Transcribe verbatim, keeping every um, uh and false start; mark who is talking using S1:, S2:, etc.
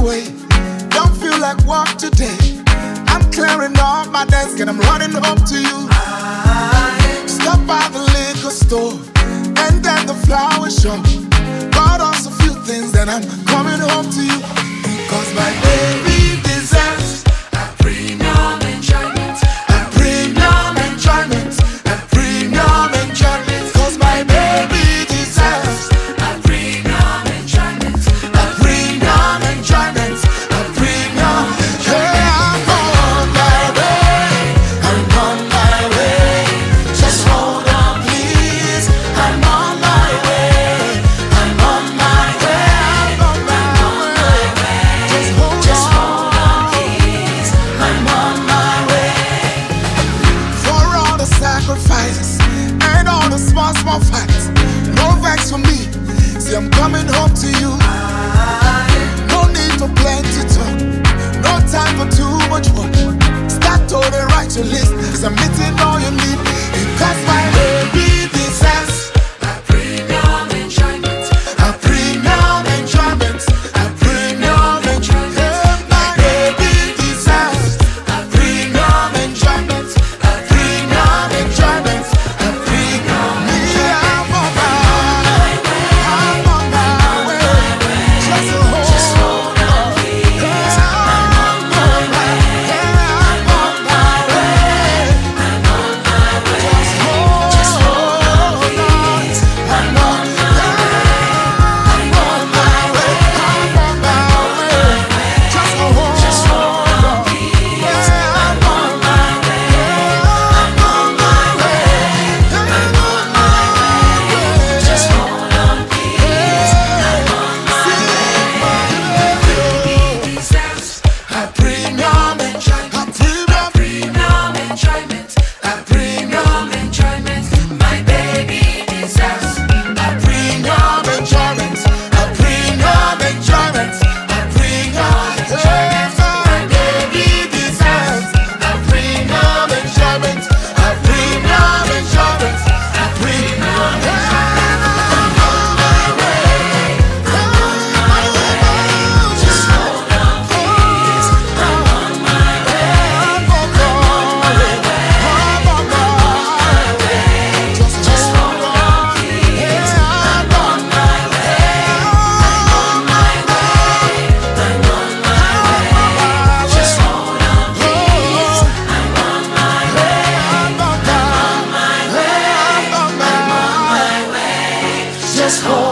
S1: way. Don't feel like work today. I'm clearing off my desk and I'm running home to you. Stop by the liquor store and then the flower shop. Bought us a few things and I'm coming home to you. Cause my baby deserves a premium enjoyment. A premium enjoyment. A premium enjoyment. Cause my baby deserves a premium enjoyment. A premium enjoyment. A premium enjoyment. Yeah, I'm on my way. I'm on my way. Just hold on, please. I'm on my way. I'm on my way. I'm on my way. Just hold
S2: Just
S1: on.
S2: hold on, please. I'm on my way.
S1: For all the sacrifices and all the small, small fights. No thanks for me. See, I'm coming home to you. No need for plenty talk. No time for too much work. Start to the right to list. Cause I'm meeting all you need. Because my baby deserves
S2: A premium enjoyment.
S1: a premium enjoyment. A premium enjoyment. Yeah, my baby deserves a premium enjoyment. A premium enjoyment. A premium. Yeah, I'm on my way. I'm on my way. Just hold
S2: Just hold on, please.
S1: Yeah, I'm on my way. Yeah, I'm on my way.
S2: I'm on my way.
S1: Just hold
S2: Just hold on,
S1: on.
S2: please.
S1: I'm on my way. I'm on my way. I'm on my way. Just hold
S2: Just hold on, please.
S1: Yeah, I'm on my way. I'm on my way. I'm on my way.
S2: Just hold on, please. I'm on my way. Baby deserves
S1: A premium enjoyment. A premium.
S2: premium enjoyment.
S1: A premium.
S2: Premium enjoyment. My baby deserves
S1: A premium enjoyment. A premium enjoyment. A premium enjoyment. My baby deserves a premium enjoyment. A premium enjoyment. A premium enjoyment. I'm on my way. I'm on my way.
S2: Just hold on, please. I'm on my way.
S1: I'm on my way. I'm on my way. Just
S2: Just
S1: hold
S2: hold on,
S1: on.
S2: please.
S1: Yeah, I'm on my way. I'm on my way.
S2: I'm on my way. Just hold on, please. I'm on my way.
S1: I'm on my way. I'm on my way.
S2: Just hold